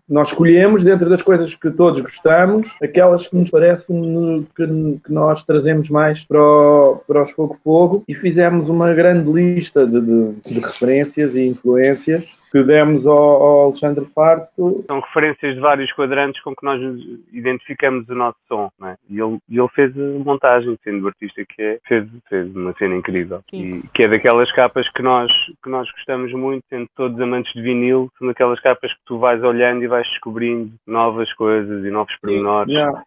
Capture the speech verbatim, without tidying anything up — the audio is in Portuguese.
nós escolhemos, dentro das coisas que todos gostamos, aquelas que nos parecem que, que nós trazemos mais para, o, para os Fogo Fogo, e fizemos uma grande lista de, de, de referências e influências que demos ao, ao Alexandre Farto. São referências de vários quadrantes com que nós identificamos o nosso som, não é? E ele, ele fez a montagem, sendo o artista que é, fez, fez uma cena incrível. Sim. E que é daquelas capas que nós, que nós gostamos muito, sendo todos amantes de vinil, são daquelas capas que tu vais olhando e vais descobrindo novas coisas e novos pormenores. Yeah.